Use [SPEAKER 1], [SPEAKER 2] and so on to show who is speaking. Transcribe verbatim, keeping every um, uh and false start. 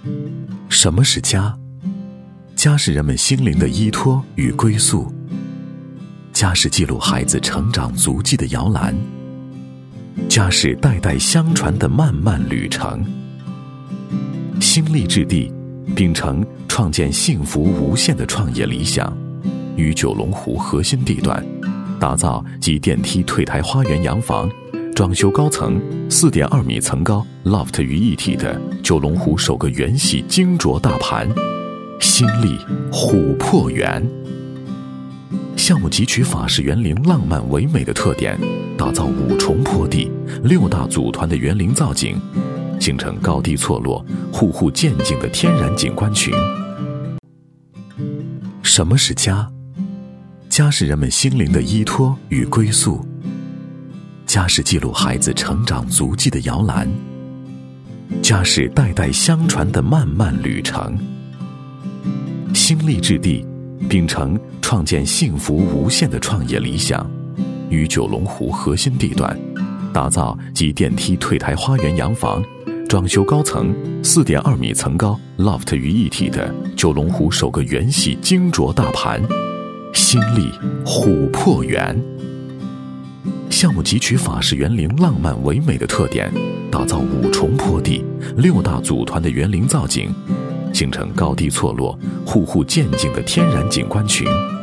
[SPEAKER 1] 什么是家？家是人们心灵的依托与归宿，家是记录孩子成长足迹的摇篮，家是代代相传的漫漫旅程。新立置地，秉承创建幸福无限的创业理想，于九龙湖核心地段打造集电梯退台花园洋房、装修高层 四点二米层高 loft 于一体的九龙湖首个园系精琢大盘新立琥珀园。项目汲取法式园林浪漫唯美的特点，打造五重坡地、六大组团的园林造景，形成高低错落、户户渐进的天然景观群。什么是家？家是人们心灵的依托与归宿，家是记录孩子成长足迹的摇篮，家是代代相传的漫漫旅程。新立置地，秉承创建幸福无限的创业理想，于九龙湖核心地段打造集电梯退台花园洋房、装修高层 四点二米层高 loft 于一体的九龙湖首个园系精琢大盘新立琥珀园。项目汲取法式园林浪漫唯美的特点，打造五重坡地、六大组团的园林造景，形成高低错落、户户渐进的天然景观群。